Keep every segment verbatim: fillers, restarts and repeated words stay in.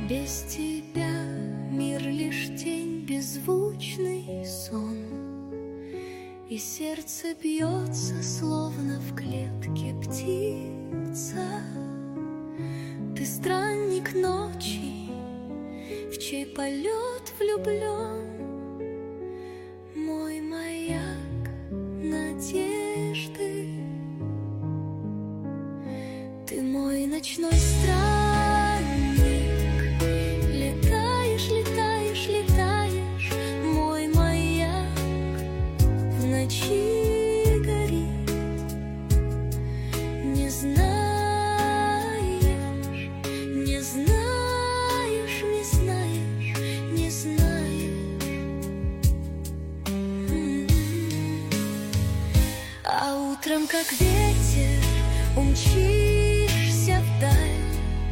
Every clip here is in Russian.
Без тебя мир лишь тень, беззвучный сон, и сердце бьется, словно в клетке птица. Ты странник ночи, в чей полет влюблен, мой маяк надежды. Ты мой ночной странник, летаешь, летаешь, летаешь, мой маяк в ночи горит. Не знаешь, не знаешь, не знаешь, не знаешь. А утром, как ветер, умчишься вдаль,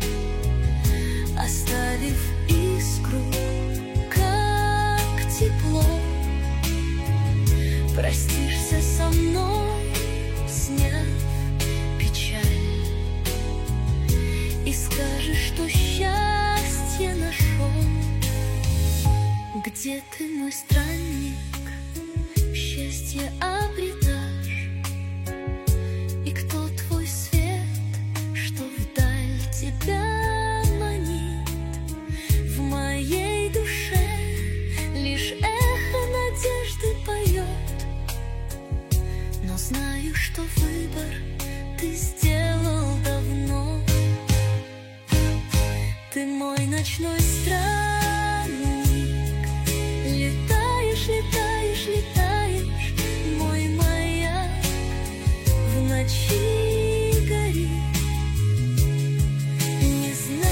оставив искру, как тепло. Простишься со мной, сняв печаль, и скажешь, что счастье нашел. Где ты, мой странник, счастье обреташь? И кто твой свет, что вдаль тебя манит? В моей душе лишь эхо надежды поет, но знаю, что выбор ты сделал давно. Ты мой ночной странник, летаешь, летаешь, летаешь, мой маяк в ночи горит. Не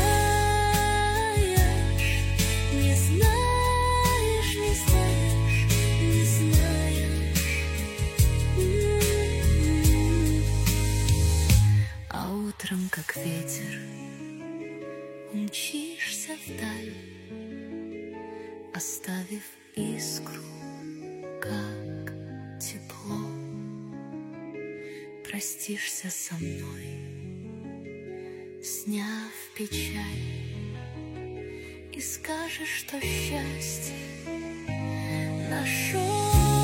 знаешь, не знаешь, не знаешь, не знаешь. М-м-м. А утром, как ветер, умчишься вдаль, оставив искру, как тепло. Простишься со мной, сняв печаль, и скажешь, что счастье нашел.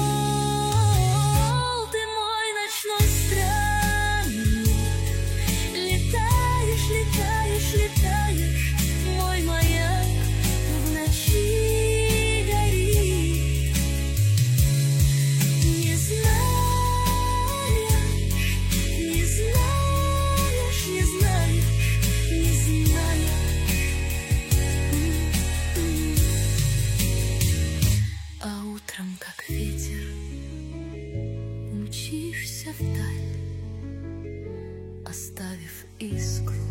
Ты мой ночной странник, летаешь, летаешь, летаешь, мой маяк в ночи горит. Не знаешь, не знаешь, не знаешь, не знаешь. М-м-м. А утром, как ветер, умчишься вдаль, оставив искру,